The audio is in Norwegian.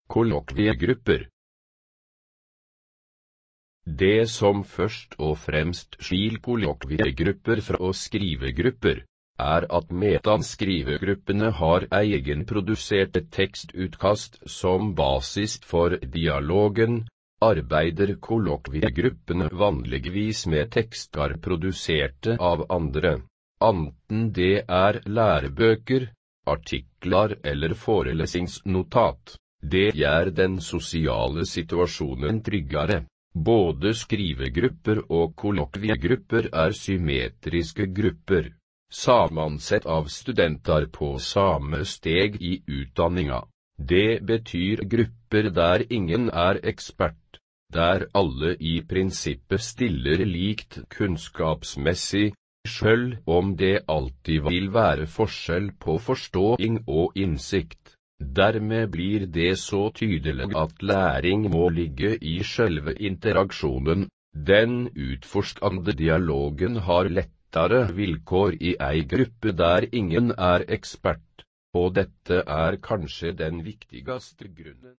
Kollokviegrupper. Det som først og fremst skiller kollokviegrupper fra skrivegrupper, er at metanskrivegruppene har egenproduserte tekstutkast som basis for dialogen. Arbeider kollokviegruppene vanligvis med tekster produserte av andre, enten det er lærebøker, artikler eller forelesningsnotat. Det gjør den sosiale situasjonen tryggere. Både skrivegrupper og kollokviegrupper er symmetriske grupper, sammensatt av studenter på samme steg i utdanninga. Det betyr grupper der ingen er ekspert, der alle i prinsippet stiller likt kunnskapsmessig, selv om det alltid vil være forskjell på forståing og innsikt. Dermed blir det så tydelig at læring må ligge i selve interaksjonen. Den utforskende dialogen har lettere vilkår i ei gruppe der ingen er ekspert, og dette er kanskje den viktigste grunnen.